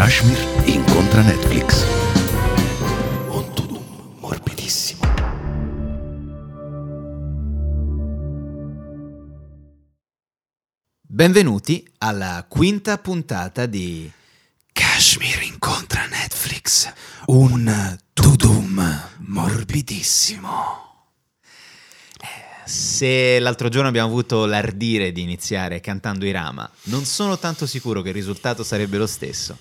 Kashmir incontra Netflix. Un tudum morbidissimo. Benvenuti alla quinta puntata di Kashmir incontra Netflix, un tudum morbidissimo. Se l'altro giorno abbiamo avuto l'ardire di iniziare cantando Irama, non sono tanto sicuro che il risultato sarebbe lo stesso.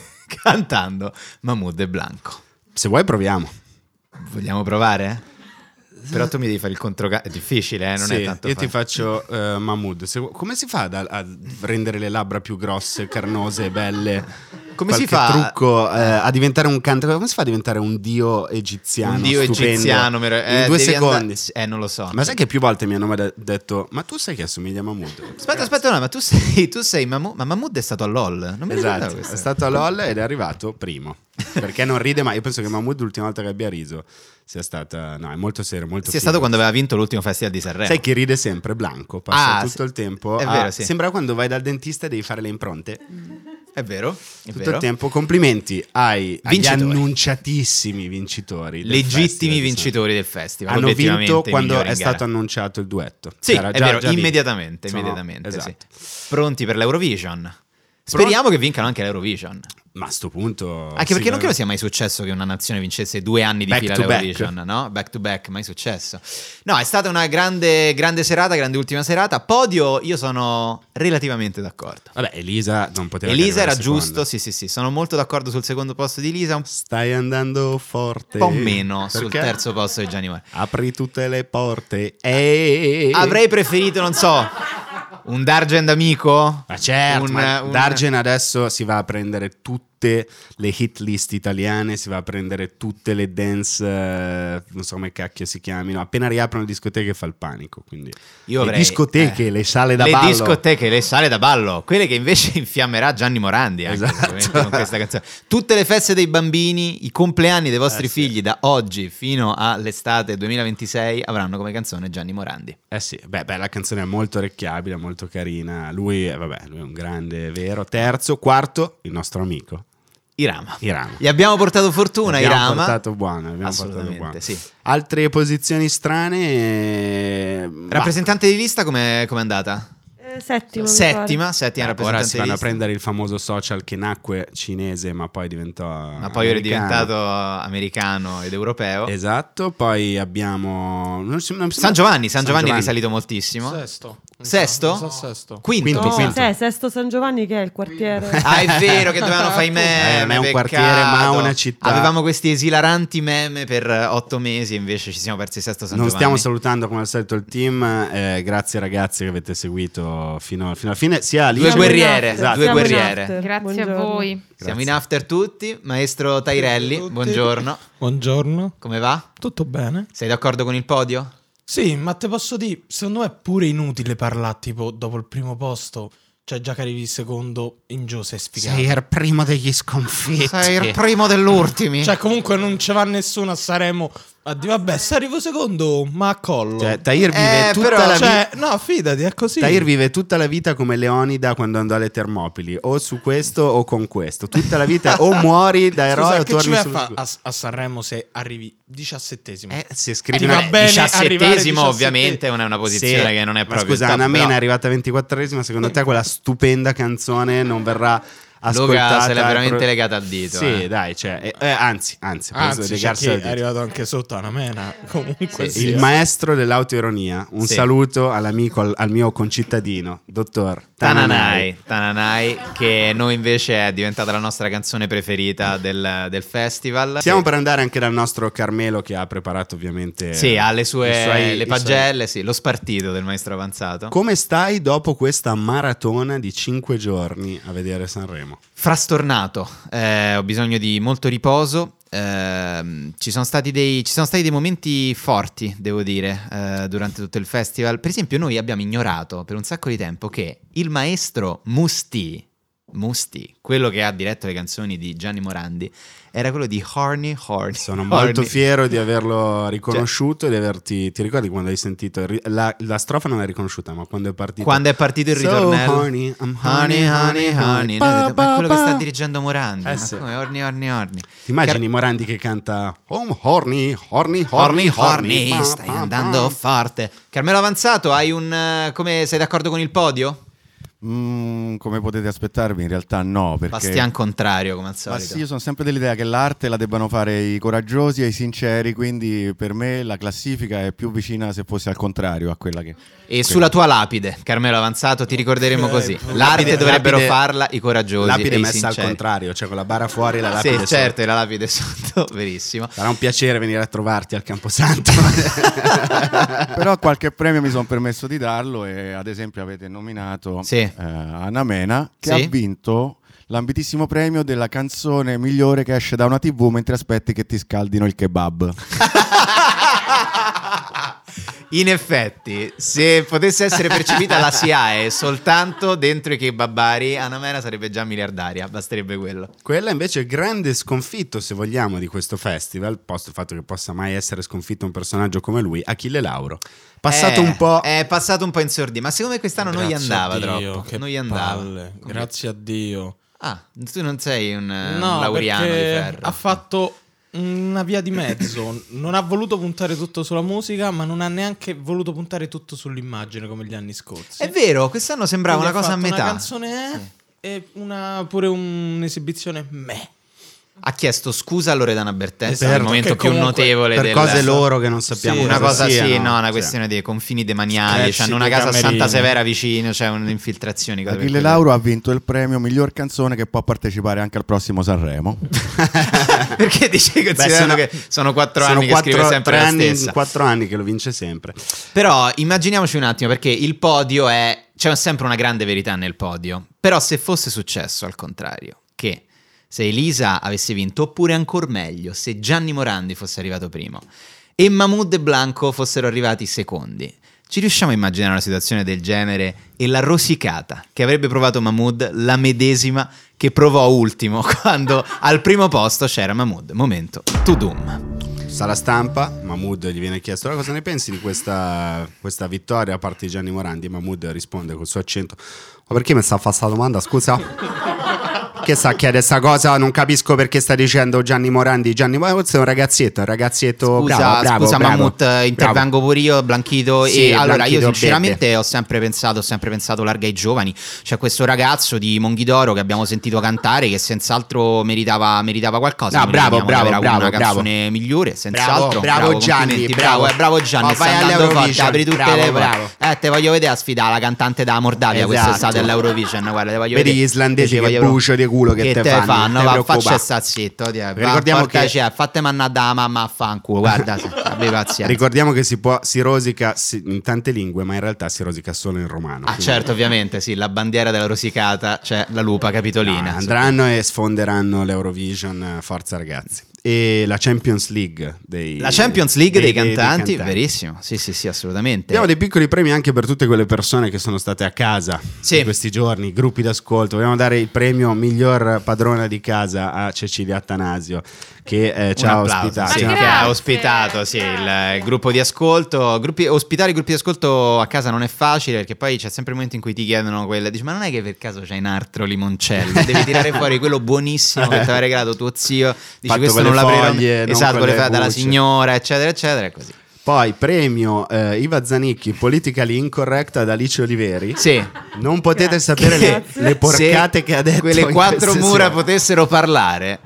Cantando Mahmood e Blanco. Se vuoi proviamo. Vogliamo provare? Però tu mi devi fare il controcanto. È difficile, non sì, è tanto io facile. ti faccio Mahmood. Come si fa a rendere le labbra più grosse, carnose, belle? Come Qualche si fa trucco a diventare un cantante? Come si fa a diventare un dio egiziano? Un dio stupendo, egiziano in 2 secondi. Non lo so. Ma sai che più volte mi hanno detto: ma tu sai che assomiglia a Mahmood? Aspetta, no, ma tu sei Mahmood. Ma Mahmood è stato a LOL. Non mi ricordavo Esatto, questo. è stato a LOL ed è arrivato primo. Perché non ride mai. Io penso che Mahmood l'ultima volta che abbia riso sia stata... No, è molto serio, molto Sia figo. stato quando aveva vinto l'ultimo festival di Sanremo. Sai chi ride sempre? Blanco. Passa tutto sì. il tempo. È vero, sì. Sembra quando vai dal dentista e devi fare le impronte. È vero, è Tutto vero. il tempo. Complimenti agli Vincitori. annunciatissimi vincitori del Legittimi festival. vincitori del festival. Hanno obiettivamente vinto quando migliori è in gara. stato annunciato il duetto. Sì, Era è già vero, lì. immediatamente, Esatto. sì. Pronti per l'Eurovision. Speriamo che vincano anche l'Eurovision. Ma a sto punto... Anche perché non credo sia mai successo che una nazione vincesse 2 anni di Back fila to back. l'Eurovision, no? Back to back, mai successo. No, è stata una grande serata, grande ultima serata. Podio, io sono relativamente d'accordo. Vabbè, Elisa non poteva Elisa era arrivare giusto, seconda. sì, sono molto d'accordo sul secondo posto di Elisa, un Stai andando forte. po' meno sul Perché? terzo posto di Gianni Morandi. Apri tutte le porte. Avrei preferito, non so, un Dargen amico? Ma certo, ma un- Dargen adesso si va a prendere tutte le hit list italiane, si va a prendere tutte le dance, non so come cacchio si chiamino. Appena riaprono le discoteche fa il panico. Quindi Io le avrei- discoteche, le sale da le ballo. discoteche, le sale da ballo, quelle che invece infiammerà Gianni Morandi anche, Esatto. ovviamente, con questa canzone. Tutte le feste dei bambini, i compleanni dei vostri Sì. figli da oggi fino all'estate 2026 avranno come canzone Gianni Morandi. Eh sì, beh, la canzone è molto orecchiabile, molto carina. Lui è un grande, vero. Terzo, quarto, il nostro amico Irama. Irama. Gli abbiamo portato fortuna, Abbiamo Irama. portato buono, abbiamo portato Assolutamente, buono. sì. Altre posizioni strane. Rappresentante di lista com'è andata? Settima Settima Ora rappresentante si di vanno a lista. prendere il famoso social che nacque cinese ma poi diventò Ma poi ora è diventato americano ed europeo. Esatto, poi abbiamo San Giovanni è risalito moltissimo. Sesto. Sesto? Sesto. Quinto. Quinto. Sesto San Giovanni, che è il quartiere. Ah, è vero che dovevano fare i meme. non è un peccato. quartiere, ma una città. Avevamo questi esilaranti meme per 8 mesi e invece ci siamo persi Sesto San Non Giovanni. stiamo salutando come al solito il team, grazie ragazzi che avete seguito fino alla fine, sia lì Due Siamo in guerriere, after, due siamo in guerriere. after. Grazie Buongiorno. a voi. Siamo in after tutti. Maestro Tairelli, Tutti. buongiorno. Buongiorno. Come va? Tutto bene? Sei d'accordo con il podio? Sì, ma te posso dire, secondo me è pure inutile parlare tipo dopo il primo posto, cioè già che arrivi il secondo in giù sei sfigato. il primo degli sconfitti. Sei il primo dell'ultimi. Cioè comunque non ci va nessuno a Sanremo a dire vabbè se arrivo secondo ma a collo. Cioè, Tahir vive tutta però, la Cioè, no, fidati, è così. Tahir vive tutta la vita come Leonida quando andò alle Termopili, o su questo o con questo. Tutta la vita o muori da eroe Scusa, o che ci torni vai a sul fa a Sanremo se arrivi 17esimo? se scrivi Ti va una... bene 17esimo arrivare ovviamente non è una posizione Sì, che non è ma proprio scusa, il top, Anna Mena però- è arrivata 24esima, secondo te quella stupenda canzone non verrà ascoltata? Luca se l'è veramente legata al dito. Sì, dai, cioè, anzi, ha preso Anzi, dei c'è garzi chi al è dito. arrivato anche sotto a una mena. Comunque Sì, sia. Il maestro dell'autoironia. Un Sì. saluto all'amico, al mio concittadino, dottor Tananai. Tananai, che noi invece è diventata la nostra canzone preferita del festival. Stiamo per andare anche dal nostro Carmelo che ha preparato ovviamente Sì, ha le sue i suoi- le i pagelle, sì, lo spartito del maestro avanzato. Come stai dopo questa maratona di 5 giorni a vedere Sanremo? Frastornato, ho bisogno di molto riposo. Ci sono stati dei momenti forti, devo dire, durante tutto il festival. Per esempio, noi abbiamo ignorato per un sacco di tempo che il maestro Musti, Musti, quello che ha diretto le canzoni di Gianni Morandi, era quello di Horny. Sono Horny. molto fiero di averlo riconosciuto e di averti... Ti ricordi quando hai sentito? La strofa non l'hai riconosciuta, ma quando è partito... Quando è partito il So ritornello, horny, I'm honey, honey, honey. Noi abbiamo detto, ma è quello che sta dirigendo Morandi. Ma sì. come Horny. Ti immagini Morandi che canta horny, Stai andando forte. Carmelo Avanzato, hai un... come sei d'accordo con il podio? Come potete aspettarvi, in realtà no, perché Bastian contrario, come al ma solito. sì, io sono sempre dell'idea che l'arte la debbano fare i coraggiosi e i sinceri, quindi per me la classifica è più vicina, se fosse al contrario, a quella che... E sulla tua lapide, Carmelo Avanzato, ti ricorderemo così. L'arte dovrebbero farla i coraggiosi Lapide e i messa sinceri. al contrario, cioè con la bara fuori e la lapide Sì, sotto. certo, e la lapide sotto, verissimo. Sarà un piacere venire a trovarti al Camposanto. Però qualche premio mi sono permesso di darlo e ad esempio avete nominato Sì. Anna Mena, che Sì. ha vinto l'ambitissimo premio della canzone migliore che esce da una TV mentre aspetti che ti scaldino il kebab. In effetti, se potesse essere percepita la SIAE soltanto dentro i kebabari, Anna Mena sarebbe già miliardaria, basterebbe quello. Quella invece è il grande sconfitto, se vogliamo, di questo festival, posto il fatto che possa mai essere sconfitto un personaggio come lui, Achille Lauro. Passato un po'... È passato un po' in sordina, ma secondo me quest'anno non gli Grazie andava a Dio, troppo. che Non gli andava. palle, grazie a Dio. Ah, tu non sei un No, lauriano di perché ferro. ha fatto una via di mezzo. Non ha voluto puntare tutto sulla musica, ma non ha neanche voluto puntare tutto sull'immagine come gli anni scorsi. È vero, quest'anno sembrava Quindi una cosa ha a fatto metà. Una canzone e pure un'esibizione meh. Ha chiesto scusa a Loredana Bertè, Esatto, il momento che più comunque notevole per del... cose loro che non sappiamo Sì, Una cosa siano, sì, no, una cioè. questione dei confini demaniali, Scratch c'hanno una dei casa a Santa camerini. Severa vicino, c'è un'infiltrazione. cose per Achille quello. Lauro ha vinto il premio miglior canzone che può partecipare anche al prossimo Sanremo. Perché dici considerando che sono 4 anni che scrive sempre la stessa. 4 anni che lo vince sempre. Però immaginiamoci un attimo, perché il podio è... C'è sempre una grande verità nel podio. Però se fosse successo al contrario, che se Elisa avesse vinto, oppure ancora meglio, se Gianni Morandi fosse arrivato primo e Mahmood e Blanco fossero arrivati secondi, ci riusciamo a immaginare una situazione del genere e la rosicata che avrebbe provato Mahmood, la medesima che provò ultimo quando al primo posto c'era Mahmood. Momento Tudum. Sala stampa, Mahmood gli viene chiesto cosa ne pensi di questa vittoria a parte di Gianni Morandi. Mahmood risponde col suo accento: ma perché mi sta a fare questa domanda, scusa? Che sta a chiedere questa cosa? Non capisco perché sta dicendo Gianni Morandi. Gianni Morandi è un ragazzetto Scusa, bravo, scusa bravo, Mammut, intervengo pure io, Blanchito. Sì, E allora io Blanchito, sinceramente ho sempre pensato larga ai giovani. C'è questo ragazzo di Monghidoro che abbiamo sentito cantare che senz'altro meritava qualcosa. No, Noi bravo, riteniamo di bravo, avere avuto bravo, una canzone migliore, senz'altro. Bravo Gianni, complimenti, bravo. bravo Gianni, Ma stai vai andando all'Eurovision, forte, apri tutte bravo, le bravo. te voglio vedere a sfidare la cantante da Moldavia Esatto. quest'estate all'Eurovision, guarda, te voglio Vedi vedere. gli islandesi Te che voglio- bucio di culo che te fanno, fanno, non va, ti faccia preoccupare. sta zitto, Ricordiamo che- fate mannà da mamma a fanculo, guarda, abbi pazienza. Ricordiamo che si rosica in tante lingue, ma in realtà si rosica solo in romano. Ah, quindi- certo, ovviamente, sì, la bandiera della rosicata, c'è la lupa capitolina. No, andranno e sfonderanno l'Eurovision, forza ragazzi. E la Champions League dei La Champions League dei dei cantanti, cantanti. verissimo, sì, assolutamente. Abbiamo dei piccoli premi anche per tutte quelle persone che sono state a casa Sì. in questi giorni, gruppi d'ascolto. Vogliamo dare il premio miglior padrona di casa a Cecilia Attanasio, che ci Un ha applauso, ospitato. sì, Ma che grazie. ha ospitato sì, il gruppo di ascolto. Ospitare i gruppi di ascolto a casa non è facile, perché poi c'è sempre il momento in cui ti chiedono quelle. Dici, ma non è che per caso c'hai un altro limoncello? Devi tirare fuori quello buonissimo che ti aveva regalato tuo zio. Dici, Fatto questo con non le l'aprirò. foglie, non Esatto, con con le le foglie dalla bucce. signora, eccetera, e così. Poi premio Iva Zanicchi, Politically Incorrect ad Alice Oliveri. Sì. Non potete Grazie. sapere Grazie. le porcate Se che ha detto quelle in quattro queste mura sere. potessero parlare.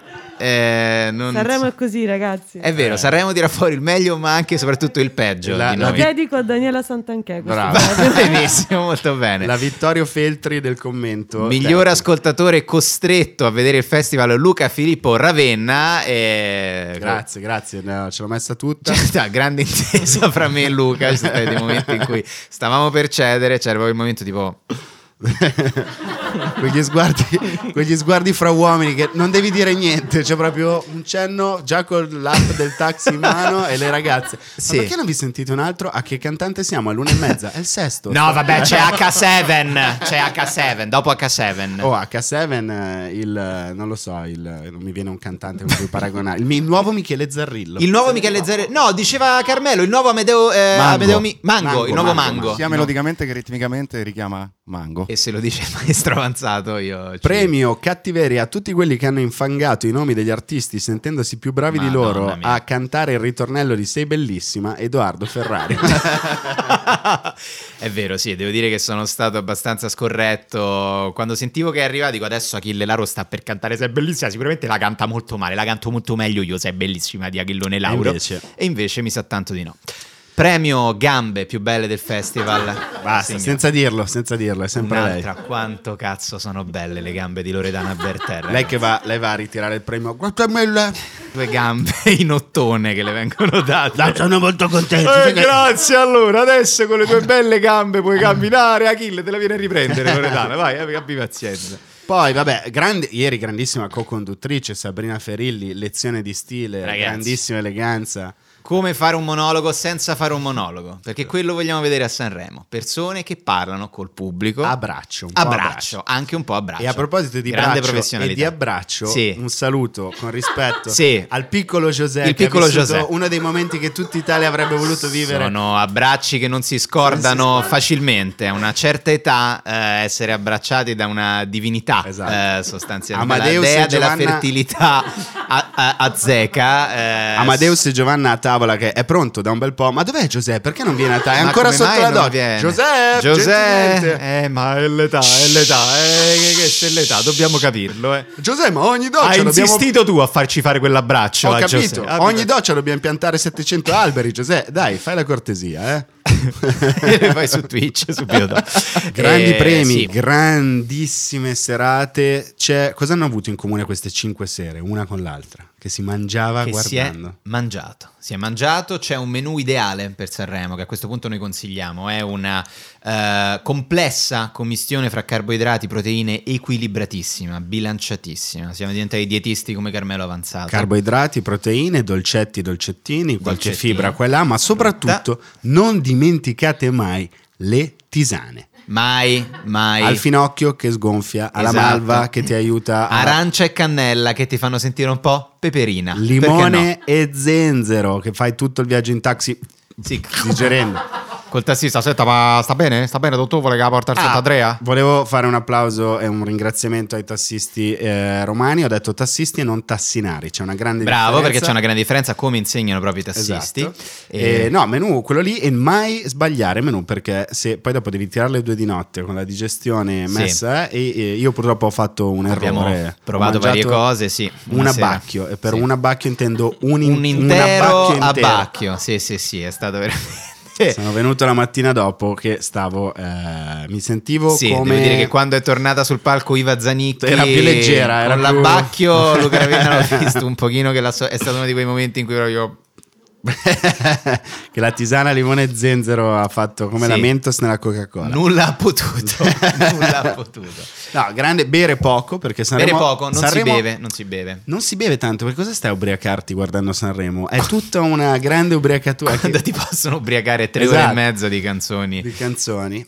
Non... Sanremo è così, ragazzi. È vero, Sanremo dirà fuori il meglio, ma anche e soprattutto il peggio La- di la Lo noi. dedico a Daniela Santanchè. questo Bravo. premio. Benissimo, molto bene. La Vittorio Feltri del commento. Miglior tecnico. ascoltatore costretto a vedere il festival Luca Filippo Ravenna. Grazie, no, ce l'ho messa tutta. C'è stata grande intesa fra me e Luca. Ci sono stati dei momenti in cui stavamo per cedere. C'era proprio il momento tipo. quegli sguardi fra uomini che non devi dire niente, c'è proprio un cenno già con l'app del taxi in mano e le ragazze. Sì. Ma perché non vi sentite un altro? A che cantante siamo? All'1:30? È il sesto. No, vabbè, c'è H7. C'è H7. Dopo H7. Oh, H7, non lo so, non mi viene un cantante con cui paragonare. Il nuovo Michele Zarrillo. Il nuovo Michele Zarrillo. No, diceva Carmelo, il nuovo Amedeo Mango, il nuovo Mango. Sia melodicamente che ritmicamente richiama Mango. E se lo dice il maestro avanzato, io Premio cattiveria a tutti quelli che hanno infangato i nomi degli artisti sentendosi più bravi di Madonna loro mia. a cantare il ritornello di Sei bellissima, Edoardo Ferrari. È vero, sì, devo dire che sono stato abbastanza scorretto. Quando sentivo che è arrivato, dico adesso Achille Lauro sta per cantare Sei bellissima, sicuramente la canta molto male, la canto molto meglio io Sei bellissima di Achillone Lauro. E invece mi sa tanto di no. Premio gambe più belle del festival. Basta, senza dirlo, è sempre Un'altra, lei. quanto cazzo sono belle le gambe di Loredana Berter. Lei va a ritirare il premio. Guardamela. Due gambe in ottone che le vengono date. Sono molto contento. Grazie, allora adesso con le tue belle gambe puoi camminare. Achille te la viene a riprendere Loredana, vai, abbi pazienza. Poi, vabbè, ieri grandissima co-conduttrice Sabrina Ferilli, lezione di stile, Ragazzi. grandissima eleganza. Come fare un monologo senza fare un monologo? Perché quello vogliamo vedere a Sanremo. Persone che parlano col pubblico. Abbraccio, un po' Abbraccio, anche un po' abbraccio. E a proposito di grande braccio professionalità. e di abbraccio, Sì. un saluto con rispetto Sì. al piccolo José, Il che piccolo ha vissuto José. uno dei momenti che tutta Italia avrebbe voluto vivere. Sono abbracci che non si scordano facilmente. A una certa età essere abbracciati da una divinità, Esatto. sostanzialmente. Amadeus la dea e della Giovanna- fertilità azteca. Amadeus e Giovanna a tavola che è pronto da un bel po'. Ma dov'è José? Perché non viene a tavola? È Ma ancora come sotto mai la non doccia. viene? José, gentilmente. Ma è l'età, che è l'età, dobbiamo capirlo. José, ma ogni doccia Hai dobbiamo... insistito tu a farci fare quell'abbraccio. Ho a capito, Giuseppe. ogni doccia dobbiamo piantare 700 alberi, José. Dai, fai la cortesia, eh. Vai su Twitch subito dopo. Grandi premi, sì. grandissime serate. Cosa hanno avuto in comune queste 5 sere, una con l'altra? Che si mangiava Che guardando. si è mangiato, c'è un menù ideale per Sanremo che a questo punto noi consigliamo, è una complessa commistione fra carboidrati, proteine equilibratissima, bilanciatissima, siamo diventati dietisti come Carmelo Avanzato. Carboidrati, proteine, dolcetti, dolcettini, qualche Dolcettini. fibra qua e là, ma soprattutto non dimenticate mai le tisane. Mai. Al finocchio che sgonfia, alla Esatto. malva che ti aiuta a... Arancia e cannella che ti fanno sentire un po' peperina. Perché Limone no? e zenzero che fai tutto il viaggio in taxi Sì. digerendo. Col tassista, senta, ma sta bene? Sta bene, dottore? Vuole che la porta al Sant'Andrea? Volevo fare un applauso e un ringraziamento ai tassisti romani. Ho detto tassisti e non tassinari. C'è una grande Bravo, differenza. perché c'è una grande differenza come insegnano proprio i tassisti. Esatto. No, menù quello lì, e mai sbagliare menù, perché se poi dopo devi tirare le 2 di notte con la digestione Sì. messa e io purtroppo ho fatto un Abbiamo errore. provato Ho varie mangiato cose, sì. Un una sera. abbacchio, e per Sì. un abbacchio intendo un intero abbacchio intero. abbacchio. Sì, è stato veramente... Sono venuto la mattina dopo che stavo mi sentivo Sì, come... devo dire che quando è tornata sul palco Iva Zanicchi Era più leggera, era con più- l'abbacchio Luca Ravenna l'ho visto un pochino che è stato uno di quei momenti in cui proprio che la tisana limone e zenzero ha fatto come Sì. la Mentos nella Coca-Cola. nulla ha potuto. No, grande, bere poco perché Sanremo... Bere poco, non Sanremo- si beve. Non si beve tanto, perché cosa stai a ubriacarti guardando Sanremo? È tutta una grande ubriacatura Quando ti possono ubriacare 3 Esatto. ore e mezzo di canzoni. di canzoni.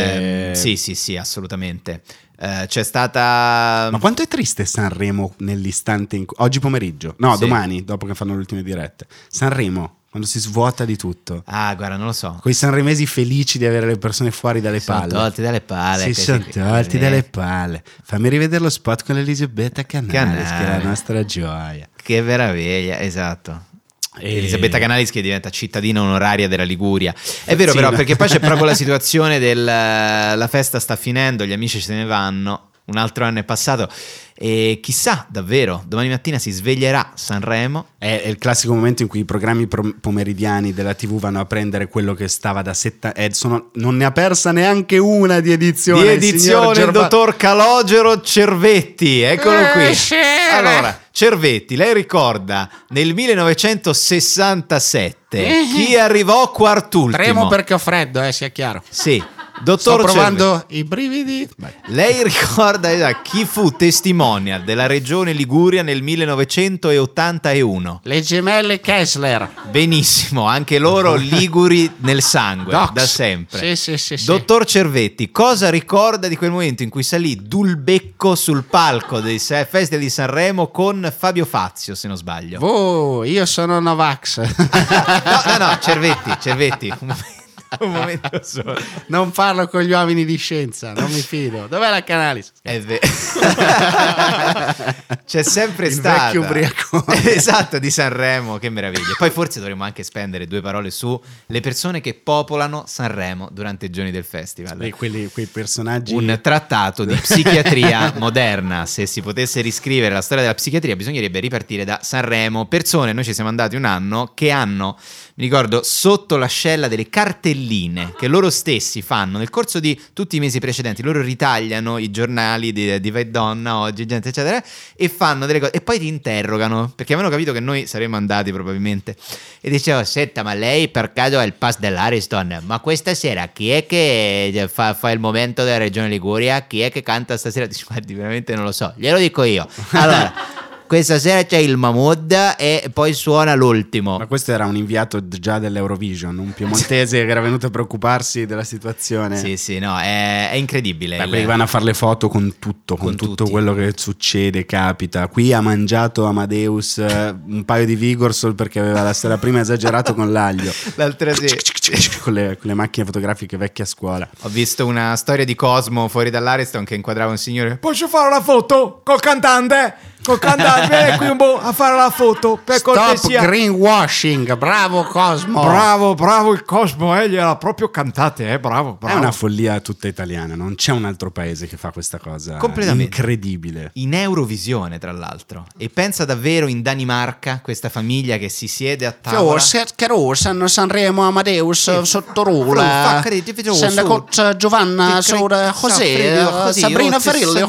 Sì, assolutamente. C'è stata... Ma quanto è triste Sanremo nell'istante in cui... Oggi pomeriggio, no, Sì. domani, dopo che fanno le ultime dirette. Sanremo, quando si svuota di tutto. Ah, guarda, non lo so. Quei sanremesi felici di avere le persone fuori dalle Sono palle. tolti dalle palle. Si sono tolti dalle palle. Fammi rivedere lo spot con Elisabetta Canalis, che è la nostra gioia. Che meraviglia, esatto. Elisabetta Canalis che diventa cittadina onoraria della Liguria. È vero, però, perché poi c'è proprio la situazione del la festa sta finendo, gli amici se ne vanno, un altro anno è passato e chissà davvero, domani mattina si sveglierà Sanremo. È il classico momento in cui i programmi pomeridiani della TV vanno a prendere quello che stava da non ne ha persa neanche una di edizione. Di edizione il dottor Calogero Cervetti, eccolo qui. Allora, Cervetti, lei ricorda nel 1967 chi arrivò quart'ultimo? Tremo perché ho freddo, sia chiaro. Sì, Dottor Sto provando Cervetti, i brividi. Vai. lei ricorda chi fu testimonial della regione Liguria nel 1981? Le gemelle Kessler. Benissimo, anche loro liguri nel sangue, Docs. da sempre. Sì. Dottor Cervetti, cosa ricorda di quel momento in cui salì Dulbecco sul palco del Festival di Sanremo con Fabio Fazio, se non sbaglio? Io sono Novax. No, Cervetti, un momento solo. Non parlo con gli uomini di scienza, non mi fido. Dov'è la Canalis? È vero. C'è sempre Il stata. vecchio ubriacone. Esatto, di Sanremo, che meraviglia. Poi forse dovremmo anche spendere 2 parole su le persone che popolano Sanremo durante i giorni del festival. E quei personaggi. Un trattato di psichiatria moderna. Se si potesse riscrivere la storia della psichiatria, bisognerebbe ripartire da Sanremo. Persone, noi ci siamo andati un anno, che hanno, mi ricordo, sotto l'ascella delle cartelline che loro stessi fanno nel corso di tutti i mesi precedenti. Loro ritagliano i giornali di Vai Donna, Oggi, Gente, eccetera, e fanno delle cose. E poi ti interrogano, perché avevano capito che noi saremmo andati probabilmente. E dicevano: senta, ma lei per caso ha il pass dell'Ariston? Ma questa sera chi è che fa il momento della Regione Liguria? Chi è che canta stasera? Dici, guardi, veramente non lo so, glielo dico io. Allora, questa sera c'è il Mahmood e poi suona l'ultimo. Ma questo era un inviato già dell'Eurovision, un piemontese che era venuto a preoccuparsi della situazione. Sì, no, è incredibile. Da quelli che vanno a fare le foto con tutto tutti. quello che succede, capita. Qui ha mangiato Amadeus un paio di Vigorsol perché aveva la sera prima esagerato con l'aglio. L'altra sera con le macchine fotografiche vecchie a scuola. ho visto una storia di Cosmo fuori dall'Ariston che inquadrava un signore. Posso fare la foto col cantante? Vieni qui un po' a fare la foto per Stop cortesia. greenwashing, bravo Cosmo. Bravo il Cosmo, gliela proprio cantate, bravo. È una follia tutta italiana, non c'è un altro paese che fa questa cosa. Completamente. Incredibile. In Eurovisione, tra l'altro. E pensa davvero in Danimarca, questa famiglia che si siede a tavola. Che sanno Sanremo Amadeus sotto Rulla. Sende con Giovanna Sora José, Sabrina Ferilli,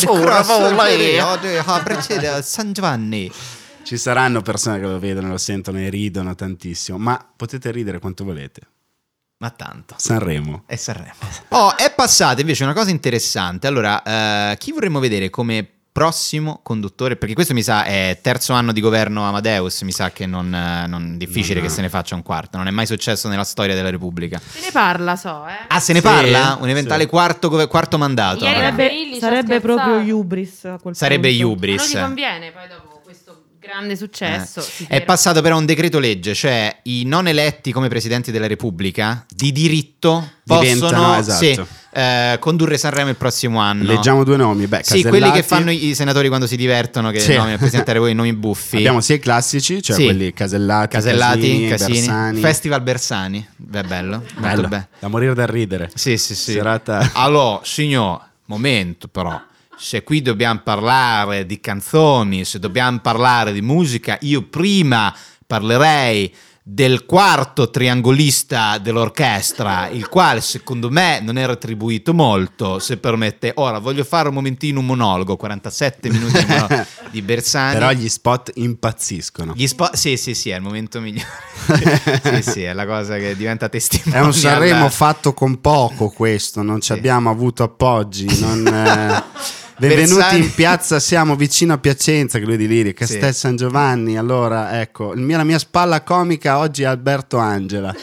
San Giovanni. Ci saranno persone che lo vedono, lo sentono e ridono tantissimo, ma potete ridere quanto volete. Ma tanto. Sanremo. È Sanremo. È passata invece una cosa interessante. Allora, chi vorremmo vedere come prossimo conduttore? Perché questo mi sa è terzo anno di governo Amadeus, mi sa che non difficile che se ne faccia un quarto. Non è mai successo nella storia della Repubblica. Se ne parla, Ah, se ne parla? Un eventuale quarto mandato. Ieri Sarebbe proprio Hubris a quel Sarebbe punto. Hubris. Non gli conviene poi dopo questo grande successo. si È tira. passato però un decreto legge, cioè i non eletti come presidenti della Repubblica di diritto Diventano, possono esatto. condurre Sanremo il prossimo anno. Leggiamo 2 nomi. Beh, Sì, Casellati. quelli che fanno i senatori quando si divertono, che Sì. nominano il presidente della Repubblica, nomi buffi. Abbiamo sia i classici, cioè Sì. quelli Casellati, Casini, Bersani. Festival Bersani. Beh, bello, molto Bello, bello. da morire da ridere. Sì. Serata. Allora, signor, momento però. Se qui dobbiamo parlare di canzoni, se dobbiamo parlare di musica, io prima parlerei del quarto triangolista dell'orchestra, il quale secondo me non è retribuito molto, se permette. Ora voglio fare un momentino un monologo, 47 minuti di monologo di Bersani. Però gli spot impazziscono. Gli spot, sì, è il momento migliore. sì, è la cosa che diventa È testimonial. un Sanremo fatto con poco questo, non ci abbiamo avuto appoggi, benvenuti Bersani. in piazza, siamo vicino a Piacenza, che lui di lì, Castel San Giovanni. Allora, ecco, la mia spalla comica oggi è Alberto Angela.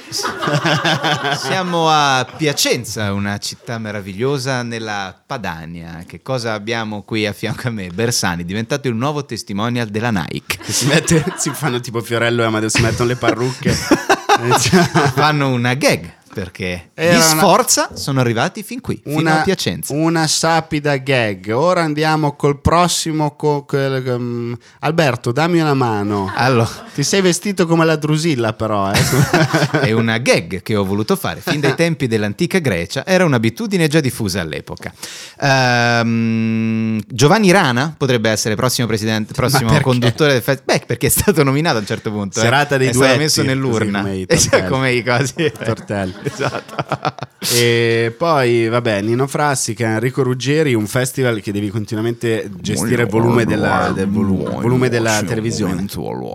Siamo a Piacenza, una città meravigliosa nella Padania. Che cosa abbiamo qui a fianco a me? Bersani, diventato il nuovo testimonial della Nike. Che si fanno tipo Fiorello e Amadeus, si mettono le parrucche. Fanno una gag, perché Era gli una- Sforza sono arrivati fin qui, fino a Piacenza. Una sapida gag. Ora andiamo col prossimo. Alberto, dammi una mano. Allora, Ti sei vestito come la Drusilla, però. è una gag che ho voluto fare fin dai tempi dell'antica Grecia, era un'abitudine già diffusa all'epoca. Giovanni Rana potrebbe essere prossimo presidente, prossimo perché? conduttore del festival. Beh, perché è stato nominato a un certo punto. Serata dei è stato duetti, messo nell'urna. così come i Esatto, tortelli. come i cosi. Tortelli. Esatto. E poi, vabbè, Nino Frassica, Enrico Ruggeri, un festival che devi continuamente gestire il volume della televisione.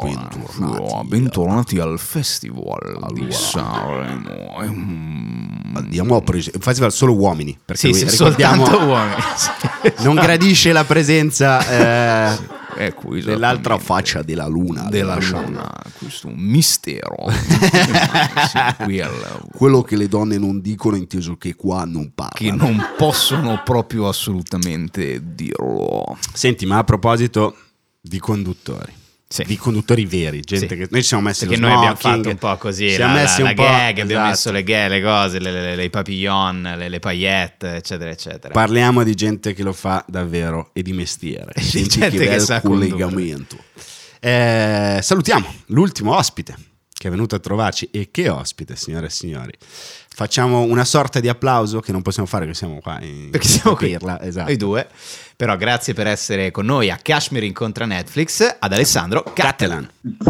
Bentornati al Festival di Sanremo. Andiamo un festival solo uomini, perché Sì, lui, soltanto ricordiamo, uomini. non gradisce la presenza Ecco, dell'altra faccia della luna. della Lasciamo. luna, questo è un mistero. Sì, qui Quello che le donne non dicono, inteso che qua non parlano. che non possono proprio assolutamente dirlo. Senti, ma a proposito di conduttori, Sì. di conduttori veri, gente Sì. che noi ci siamo messi Perché lo noi abbiamo smoking, fatto un po' così ci siamo messi la un po', gag, abbiamo esatto. messo le cose, le papillon, le paillette, eccetera, eccetera. Parliamo di gente che lo fa davvero e di mestiere. Di Senti gente che che bel sa collegamento. Salutiamo l'ultimo ospite che è venuto a trovarci. E che ospite, signore e signori. Facciamo una sorta di applauso che non possiamo fare perché siamo qua Perché siamo qui, Pirla, esatto. noi due. Però grazie per essere con noi a Kashmir incontra Netflix, ad Alessandro Cattelan.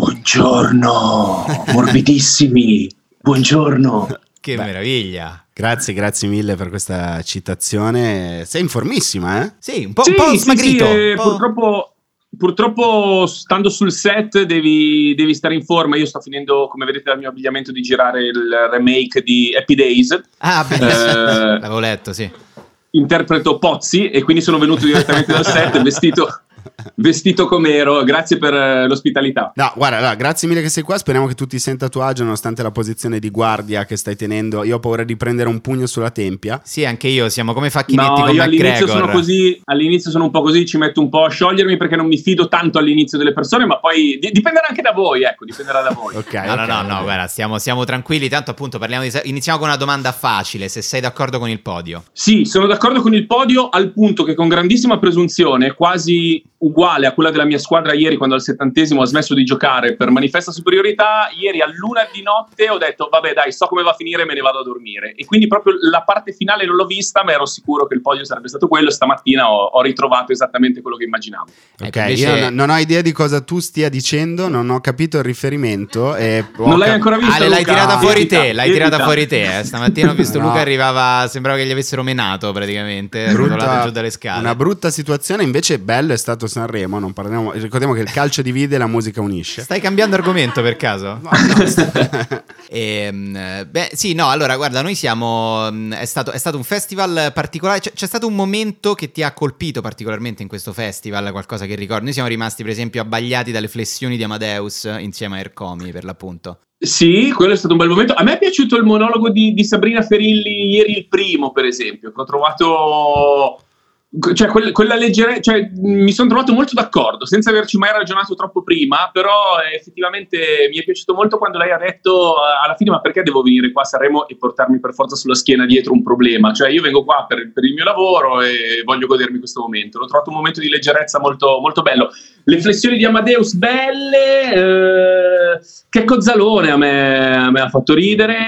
Buongiorno, morbidissimi. Buongiorno. Che meraviglia. Grazie mille per questa citazione. Sei informissima, eh? Sì, un po' smagrito. un po'. Purtroppo stando sul set devi stare in forma. Io sto finendo, come vedete dal mio abbigliamento, di girare il remake di Happy Days. Ah, benissimo. L'avevo letto, sì. Interpreto Pozzi e quindi sono venuto direttamente dal set vestito com'ero. Grazie per l'ospitalità. No, guarda, allora, grazie mille che sei qua. Speriamo che tu ti senta a tuo agio nonostante la posizione di guardia che stai tenendo. Io ho paura di prendere un pugno sulla tempia. Sì, anche io, siamo come facchinetti No, con io all'inizio McGregor. sono un po' così, ci metto un po' a sciogliermi perché non mi fido tanto all'inizio delle persone, ma poi dipenderà anche da voi, ecco, dipenderà da voi. Ok. No, guarda, siamo tranquilli, tanto appunto iniziamo con una domanda facile, se sei d'accordo con il podio. Sì, sono d'accordo con il podio al punto che con grandissima presunzione, quasi uguale a quella della mia squadra ieri quando al 70° ha smesso di giocare per manifesta superiorità, ieri all'1 di notte ho detto vabbè dai, so come va a finire, me ne vado a dormire, e quindi proprio la parte finale non l'ho vista, ma ero sicuro che il podio sarebbe stato quello. Stamattina ho ritrovato esattamente quello che immaginavo. Ok, invece- io non ho idea di cosa tu stia dicendo, non ho capito il riferimento. Non l'hai ancora vista? Ale, l'hai Luca? tirata fuori te, Evita, l'hai tirata evita. fuori te. Stamattina ho visto No. Luca arrivava, sembrava che gli avessero menato praticamente, rotolato giù dalle scale. Una brutta situazione, invece bello è stato Sanremo, non parliamo, ricordiamo che il calcio divide e la musica unisce. Stai cambiando argomento per caso? Beh, sì, no, allora guarda, noi siamo. È stato un festival particolare. C'è stato un momento che ti ha colpito particolarmente in questo festival, qualcosa che ricordi? Noi siamo rimasti, per esempio, abbagliati dalle flessioni di Amadeus insieme a Ercomi, per l'appunto. Sì, quello è stato un bel momento. A me è piaciuto il monologo di Sabrina Ferilli ieri, il primo, per esempio, che ho trovato. Cioè, quella leggerezza, cioè, mi sono trovato molto d'accordo, senza averci mai ragionato troppo prima, però effettivamente mi è piaciuto molto quando lei ha detto alla fine: ma perché devo venire qua a Sanremo e portarmi per forza sulla schiena dietro un problema? Cioè, io vengo qua per il mio lavoro e voglio godermi questo momento. L'ho trovato un momento di leggerezza molto, molto bello. Le flessioni di Amadeus belle, che Cozzalone a me ha fatto ridere.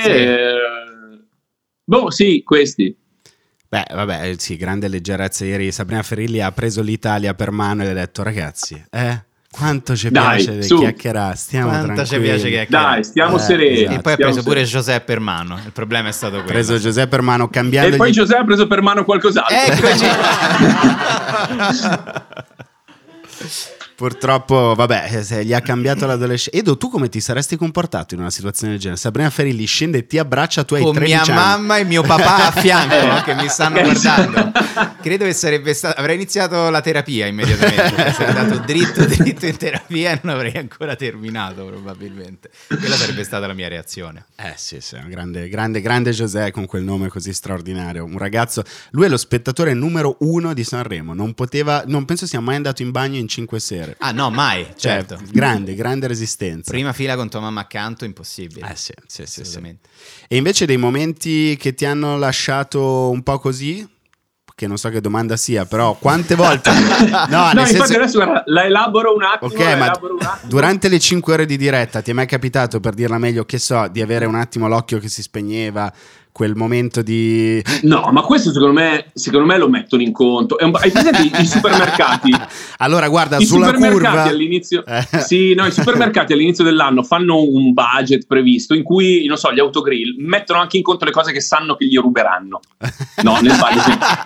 Sì. Sì, questi. Beh, vabbè, sì, grande leggerezza ieri. Sabrina Ferilli ha preso l'Italia per mano e le ha detto: ragazzi, quanto ci Dai, piace su. chiacchierare, stiamo Quanta ci tranquilli. piace chiacchierare. Dai, stiamo sereni. esatto. E poi ha Stiamo preso pure sereni. Giuseppe Ermano. Il problema è stato Ha quello. preso Giuseppe per mano cambiando. E poi Giuseppe ha preso per mano qualcos'altro. Eccoci. Purtroppo, vabbè, se gli ha cambiato l'adolescenza. Edo, tu come ti saresti comportato in una situazione del genere? Sabrina Ferilli scende e ti abbraccia, tu hai Con 13 mia anni. mamma e mio papà a fianco che mi stanno guardando. Credo che sarebbe stato. Avrei iniziato la terapia immediatamente. Sarei andato dritto in terapia e non avrei ancora terminato, probabilmente. Quella sarebbe stata la mia reazione. Sì, un grande José con quel nome così straordinario. Un ragazzo, lui è lo spettatore numero 1 di Sanremo. Non penso sia mai andato in bagno in 5 sere. Ah, no, mai, Cioè, certo. grande resistenza. Prima fila con tua mamma accanto, impossibile. Sì. Assolutamente. E invece dei momenti che ti hanno lasciato un po' così, che non so che domanda sia, però quante volte No, infatti adesso guarda, la elaboro un attimo. Ok, ma durante le 5 ore di diretta ti è mai capitato, per dirla meglio, che so, di avere un attimo l'occhio che si spegneva, quel momento di... No, ma questo secondo me lo mettono in conto. Hai presente i supermercati? Allora guarda, I sulla supermercati curva all'inizio sì, no, i supermercati all'inizio dell'anno fanno un budget previsto in cui, non so, gli autogrill mettono anche in conto le cose che sanno che gli ruberanno. No, nel sbaglio.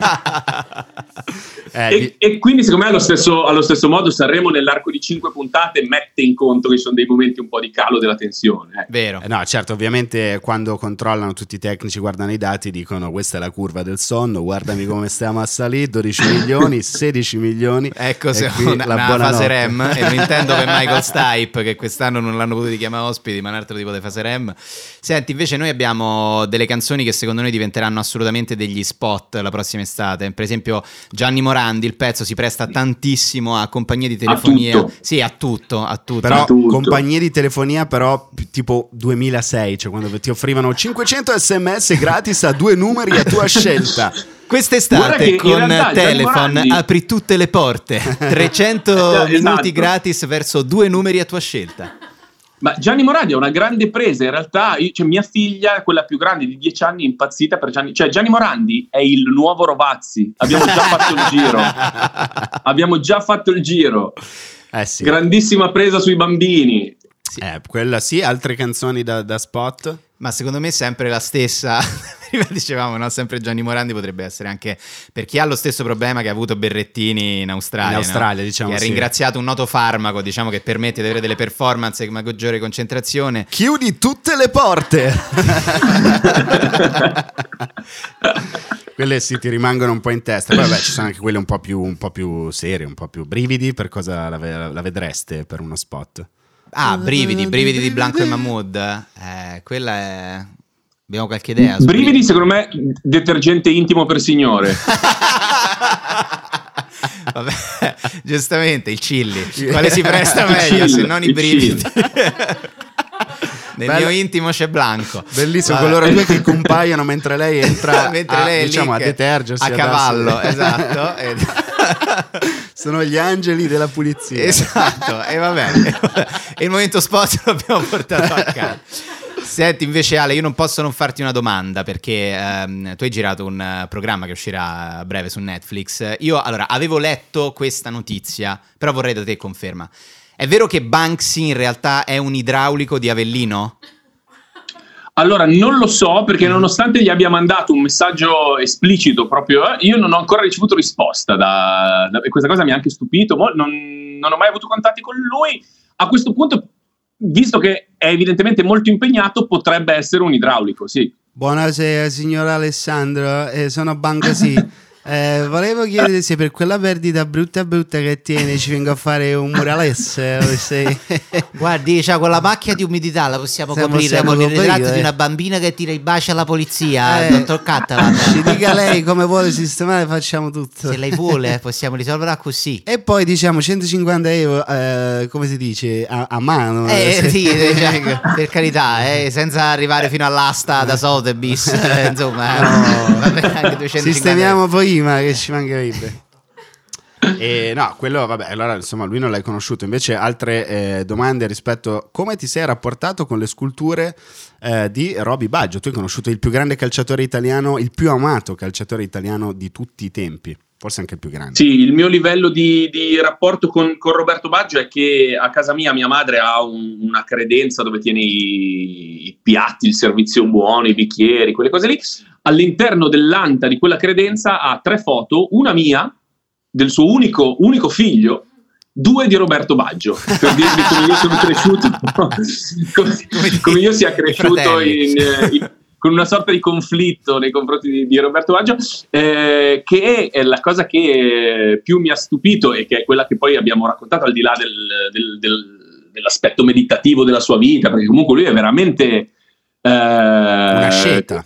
E quindi secondo me allo stesso modo Sanremo nell'arco di 5 puntate mette in conto che ci sono dei momenti un po' di calo della tensione. Vero. No, certo, ovviamente quando controllano tutti i tecnici guardano i dati dicono questa è la curva del sonno, guardami come stiamo a salire, 12 milioni, 16 milioni. Ecco, se qui una fase buonanotte. REM, e non intendo per Michael Stipe, che quest'anno non l'hanno potuto chiamare ospiti, ma un altro tipo di fase REM. Senti, invece noi abbiamo delle canzoni che secondo noi diventeranno assolutamente degli spot la prossima estate. Per esempio Gianni Morandi, il pezzo si presta tantissimo a compagnie di telefonia. tutto. Sì, a tutto. Però tutto. compagnie di telefonia però tipo 2006, cioè quando ti offrivano 500 sms gratis a 2 numeri a tua scelta. Guarda che Quest'estate in con realtà Gianni Telefon Morandi- apri tutte le porte, 300 Esatto. minuti gratis verso 2 numeri a tua scelta. Ma Gianni Morandi è una grande presa, in realtà cioè, mia figlia, quella più grande di 10 anni, impazzita per Gianni, cioè Gianni Morandi è il nuovo Rovazzi, abbiamo già fatto il giro, Sì. grandissima presa sui bambini. Quella sì, altre canzoni da spot. Ma secondo me è sempre la stessa. Prima dicevamo, no? Sempre Gianni Morandi potrebbe essere anche per chi ha lo stesso problema che ha avuto Berrettini in Australia. In Australia, no? diciamo, che ha sì. ringraziato un noto farmaco, diciamo, che permette di avere delle performance con maggiore concentrazione. Chiudi tutte le porte. Quelle sì, ti rimangono un po' in testa. Poi vabbè, ci sono anche quelle un po' più serie, un po' più brividi. Per cosa la vedreste per uno spot? Ah, brividi di Blanco e Mahmood. Quella è... Abbiamo qualche idea? su Brividi, secondo me, detergente intimo per signore. Vabbè, giustamente il chilli. Quale si presta Il meglio chill, se non i il brividi? chill. Nel Bello. mio intimo c'è Blanco. Bellissimo, Vabbè. coloro due che compaiono mentre lei entra Mentre lei è diciamo, lì a detergersi. a cavallo, darsi- esatto. Sono gli angeli della pulizia. Esatto, e va bene. E il momento spot l'abbiamo portato a casa. Senti, invece Ale, io non posso non farti una domanda, perché tu hai girato un programma che uscirà a breve su Netflix. Io allora avevo letto questa notizia, però vorrei da te conferma. È vero che Banksy in realtà è un idraulico di Avellino? Allora, non lo so, perché nonostante gli abbia mandato un messaggio esplicito proprio, io non ho ancora ricevuto risposta e questa cosa mi ha anche stupito. Non ho mai avuto contatti con lui. A questo punto, visto che è evidentemente molto impegnato, potrebbe essere un idraulico, sì. Buonasera signor Alessandro, sono Banksy. Volevo chiedere se per quella perdita brutta che tiene ci vengo a fare un murales. Guardi, c'ha quella macchia di umidità, la possiamo coprire possiamo con il coprire, ritratto di una bambina che tira i baci alla polizia, dottor Cattala. Ci dica lei come vuole sistemare, facciamo tutto. Se lei vuole, possiamo risolverla così. E poi diciamo 150 euro, come si dice, a mano. Sì, cioè, per carità, senza arrivare fino all'asta da Sotheby's, insomma, va bene anche 250 Sistemiamo prima, che ci mancherebbe. No, quello vabbè, allora insomma lui non l'hai conosciuto. Invece altre domande rispetto come ti sei rapportato con le sculture di Roby Baggio. Tu hai conosciuto il più grande calciatore italiano, il più amato calciatore italiano di tutti i tempi, forse anche il più grande. Sì, il mio livello di rapporto con Roberto Baggio è che a casa mia madre ha una credenza dove tiene i piatti, il servizio buono, i bicchieri, quelle cose lì. All'interno dell'anta di quella credenza ha 3 foto, una mia, del suo unico figlio, 2 di Roberto Baggio, per dirvi come io sono cresciuto, come io sia cresciuto con una sorta di conflitto nei confronti di Roberto Baggio, che è la cosa che più mi ha stupito e che è quella che poi abbiamo raccontato al di là dell'aspetto meditativo della sua vita, perché comunque lui è veramente una scelta.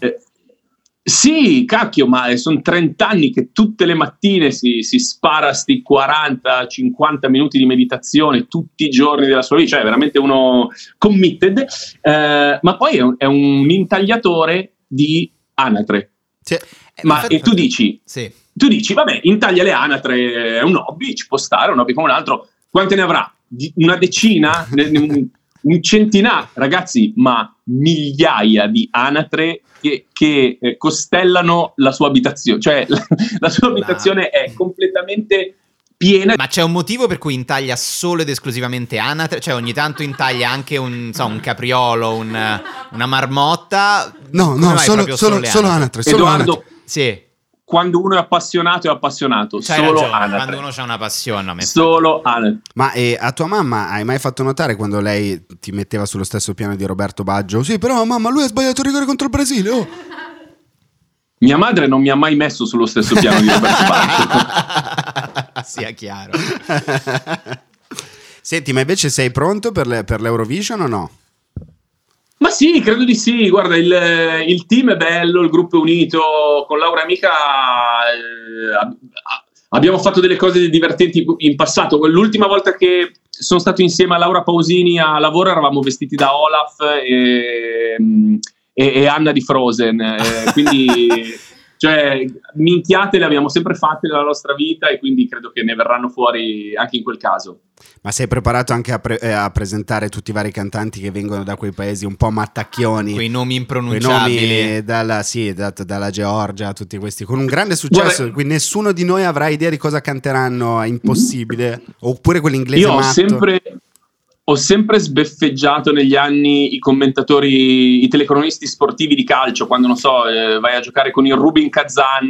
Sì, cacchio, ma sono 30 anni che tutte le mattine si spara sti 40-50 minuti di meditazione tutti i giorni della sua vita, cioè è veramente uno committed, ma poi è un intagliatore di anatre. Sì. E tu dici, sì. Vabbè, intaglia le anatre, è un hobby, ci può stare, un hobby come un altro. Quante ne avrà? Una decina? Un centinaio? Ragazzi, ma migliaia di anatre che costellano la sua abitazione, cioè la sua abitazione è completamente piena. Ma c'è un motivo per cui intaglia solo ed esclusivamente anatre? Cioè ogni tanto intaglia anche un capriolo, una marmotta? No, solo anatre. Edoardo, sì. Quando uno è appassionato, C'hai solo ragione, anatre. quando uno c'ha una passione, solo anatre. Ma a tua mamma hai mai fatto notare quando lei ti metteva sullo stesso piano di Roberto Baggio? Sì, però mamma, lui ha sbagliato il rigore contro il Brasile. Mia madre non mi ha mai messo sullo stesso piano di Roberto Baggio. Sia chiaro. Senti, ma invece sei pronto per l'Eurovision o no? Ma sì, credo di sì. Guarda, il team è bello, il gruppo è unito. Con Laura Amica abbiamo fatto delle cose divertenti in passato. L'ultima volta che sono stato insieme a Laura Pausini a lavoro eravamo vestiti da Olaf e Anna di Frozen. Quindi, cioè, minchiate le abbiamo sempre fatte nella nostra vita e quindi credo che ne verranno fuori anche in quel caso. Ma sei preparato anche a presentare tutti i vari cantanti che vengono da quei paesi un po' mattacchioni? Quei nomi impronunciabili. Dalla Georgia, tutti questi, con un grande successo. Guarda, quindi nessuno di noi avrà idea di cosa canteranno, è impossibile. Oppure quell'inglese Io matto. ho sempre sbeffeggiato negli anni i commentatori, i telecronisti sportivi di calcio, quando non so, vai a giocare con il Rubin Kazan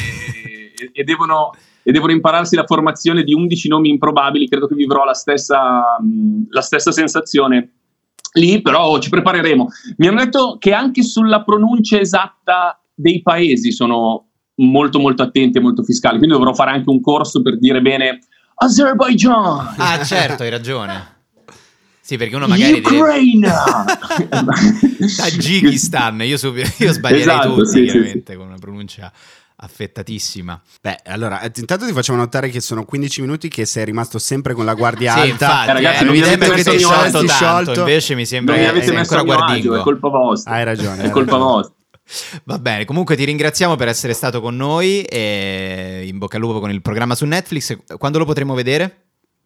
e devono impararsi la formazione di 11 nomi improbabili. Credo che vivrò la stessa sensazione lì, però ci prepareremo. Mi hanno detto che anche sulla pronuncia esatta dei paesi sono molto molto attenti e molto fiscali, quindi dovrò fare anche un corso per dire bene Azerbaijan. Ah, certo, hai ragione. Sì, perché uno magari Ucraina. Tagikistan, io sbaglierei Esatto, tutti, sì, chiaramente, con una pronuncia affettatissima. Beh, allora, intanto ti facciamo notare che sono 15 minuti che sei rimasto sempre con la guardia Sì, alta. infatti, ragazzi, non non mi mi sembra avete che messo sei a mio sciolto agio, tanto, sciolto. invece mi sembra Non mi che avete sei messo ancora a mio agio, guardingo. è colpa vostra. Hai ragione. È colpa vostra. Va bene, comunque ti ringraziamo per essere stato con noi e in bocca al lupo con il programma su Netflix. Quando lo potremo vedere?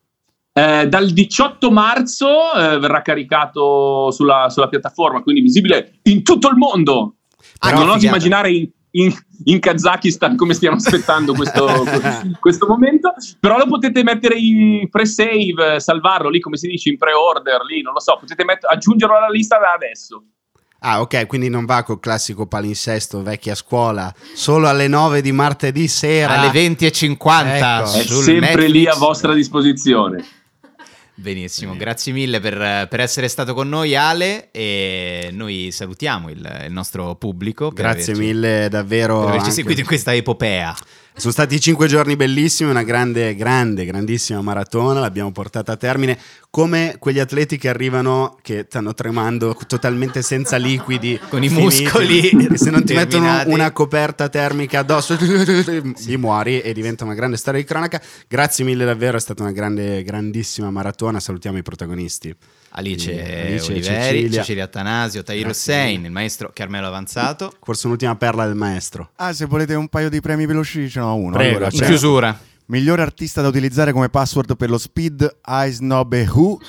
Dal 18 marzo verrà caricato sulla piattaforma, quindi visibile in tutto il mondo. Però, Non oso figata. immaginare in Kazakistan come stiamo aspettando questo momento, però lo potete mettere in pre-save, salvarlo lì, come si dice, in pre-order, lì, non lo so, potete aggiungerlo alla lista da adesso. Ah, ok, quindi non va col classico palinsesto vecchia scuola, solo alle 9 di martedì sera. Alle 20:50 Ecco. È sul sempre Netflix. lì a vostra disposizione. Benissimo, grazie mille per essere stato con noi, Ale, e noi salutiamo il nostro pubblico. Grazie mille davvero. Per averci anche- seguito in questa epopea. Sono stati 5 giorni bellissimi, una grandissima maratona, l'abbiamo portata a termine, come quegli atleti che arrivano, che stanno tremando totalmente senza liquidi, Con i finiti, muscoli che se non ti mettono terminati. una coperta termica addosso gli muori e diventa una grande storia di cronaca. Grazie mille davvero, è stata una grandissima maratona, salutiamo i protagonisti. Alice Alice, Oliveri, Cecilia. Attanasio, Tahir Grazie Hussein, mille. il maestro Carmelo Avanzato. Forse un'ultima perla del maestro. Ah, se volete un paio di premi veloci, ce n'ho uno. Prego, Allora, In certo. chiusura. miglior artista da utilizzare come password per lo Speed Eyes Nobe Who.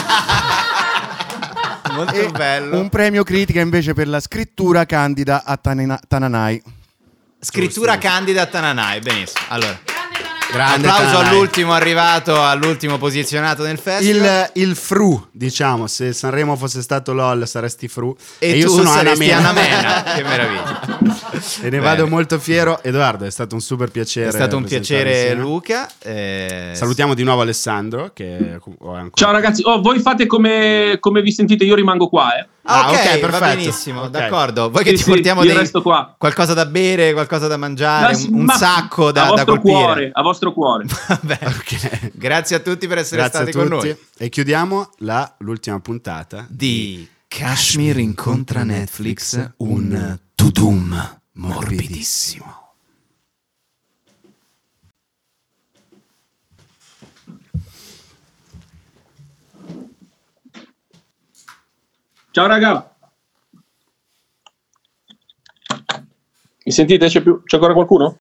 Molto E bello. un premio critica invece per la scrittura candida a Tananai. Scrittura candida a Tananai, benissimo. Allora, Grande applauso Tananai. all'ultimo arrivato, all'ultimo posizionato nel festival. Il Fru, diciamo, se Sanremo fosse stato LOL saresti Fru E io tu sono saresti Anna Anna Mena. Mena. Che meraviglia. E ne Bene. vado molto fiero. Edoardo, è stato un super piacere. È stato un presentarvi piacere, insieme. Luca. Salutiamo di nuovo Alessandro che ho ancora... Ciao ragazzi, voi fate come vi sentite, io rimango qua. Ah, ok, ok, va perfetto. benissimo, Ok. d'accordo. Vuoi che Sì, ti portiamo io resto qua. qualcosa da bere, qualcosa da mangiare, un Ma- sacco a da vostro colpire? cuore, a vostro cuore. Vabbè. Ok. Grazie a tutti per essere Grazie a stati con tutti. noi. E chiudiamo l'ultima puntata Di Kashmir incontra Netflix, un to-doom morbidissimo. Ciao raga. Mi sentite? C'è ancora qualcuno?